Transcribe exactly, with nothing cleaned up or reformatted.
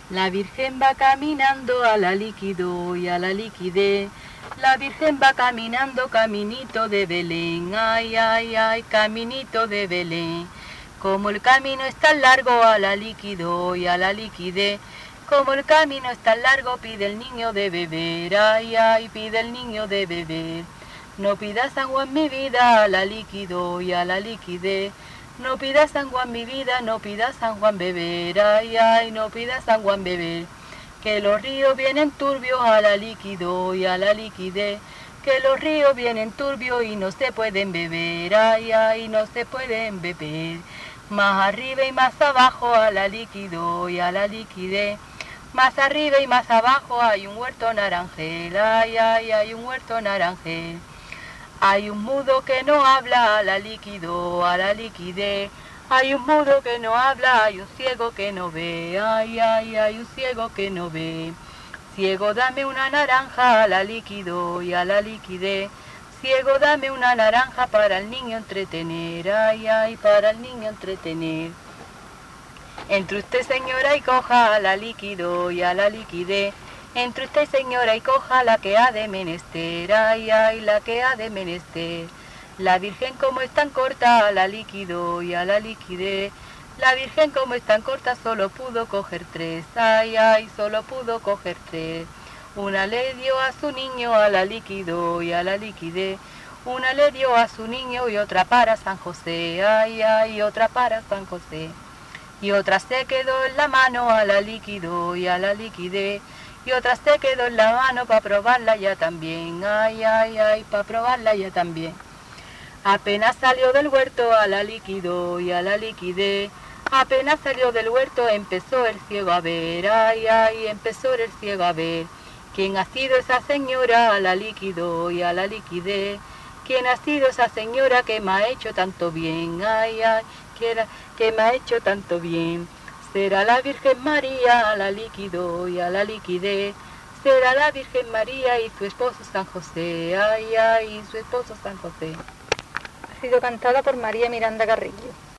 La Virgen va caminando a la líquido y a la liquidez. La Virgen va caminando caminito de Belén, ay, ay, ay, caminito de Belén. Como el camino es tan largo a la líquido y a la liquidez. Como el camino es tan largo pide el niño de beber, ay, ay, pide el niño de beber. No pidas agua en mi vida a la líquido y a la liquidez. No pidas San Juan mi vida, no pidas San Juan beber, ay, ay, no pidas San Juan beber. Que los ríos vienen turbios a la líquido y a la liquidez. Que los ríos vienen turbios y no se pueden beber, ay, ay, no se pueden beber. Más arriba y más abajo a la líquido y a la liquidez. Más arriba y más abajo hay un huerto naranjel, ay, ay, hay un huerto naranjel. Hay un mudo que no habla a la líquido, a la liquidez. Hay un mudo que no habla, hay un ciego que no ve, ay, ay, hay un ciego que no ve. Ciego, dame una naranja a la líquido y a la liquidez. Ciego, dame una naranja para el niño entretener, ay, ay, para el niño entretener. Entre usted, señora, y coja a la líquido y a la liquidez. Entre usted, señora, y coja la que ha de menester, ay, ay, la que ha de menester. La Virgen como es tan corta a la líquido y a la liquidez. La Virgen como es tan corta solo pudo coger tres, ay, ay, solo pudo coger tres. Una le dio a su niño a la líquido y a la liquidez. Una le dio a su niño y otra para San José, ay, ay, otra para San José. Y otra se quedó en la mano a la líquido y a la liquidez. Y otra se quedó en la mano para probarla ya también, ay, ay, ay, para probarla ya también. Apenas salió del huerto a la líquido y a la liquidez. Apenas salió del huerto empezó el ciego a ver, ay, ay, empezó el ciego a ver. ¿Quién ha sido esa señora a la líquido y a la liquidez? ¿Quién ha sido esa señora que me ha hecho tanto bien, ay, ay, que, era, que me ha hecho tanto bien? Será la Virgen María a la líquido y a la liquidez. Será la Virgen María y su esposo San José, ay, ay, y su esposo San José. Ha sido cantada por María Miranda Carrillo.